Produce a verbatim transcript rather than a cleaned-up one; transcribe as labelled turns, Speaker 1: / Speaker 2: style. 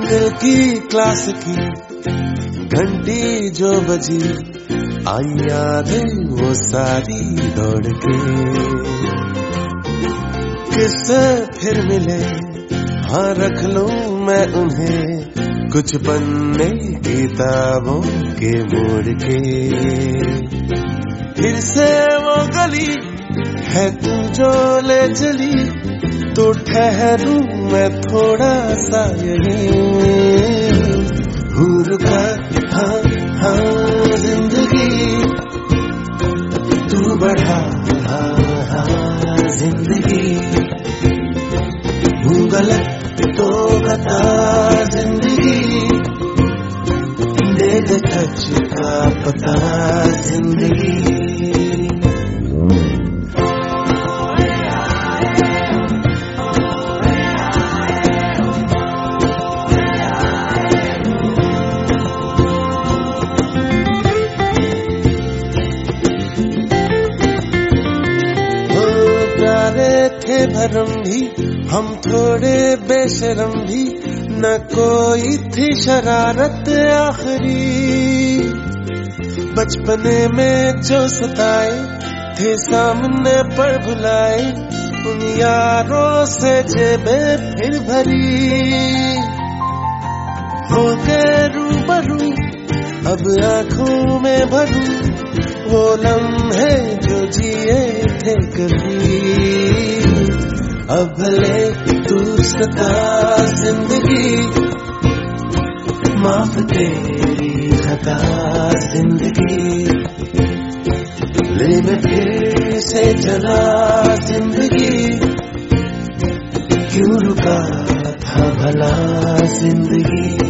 Speaker 1: दिल की क्लास की घंटी जो बजी, आई यादें वो सारी दौड़ के। किससे फिर मिले, हाँ रख लूं मैं उन्हें, कुछ पन्ने किताबों के मोड़ के। फिर से वो गली है तू जो ले चली, तो ठहरूं मैं थोड़ा सा यहीं। हूँ रुका हाँ हाँ जिंदगी, तू बढ़ा हाँ हाँ जिंदगी। हूँ गलत तो बता जिंदगी, दे दे सच का पता जिंदगी। थे भरम भी हम थोड़े बेशरम भी, न कोई थी शरारत आखिरी। बचपने में जो सताए थे सामने पर भुलाए, उन यारों से जेबें फिर भरी। हो गए रूबरू अब आंखों में भरूं, वो लम्हे जो जिए थे कभी। अब भले तू सता जिंदगी, माफ तेरी खता जिंदगी। ले मैं फिर से चला जिंदगी, क्यों रुका था भला जिंदगी।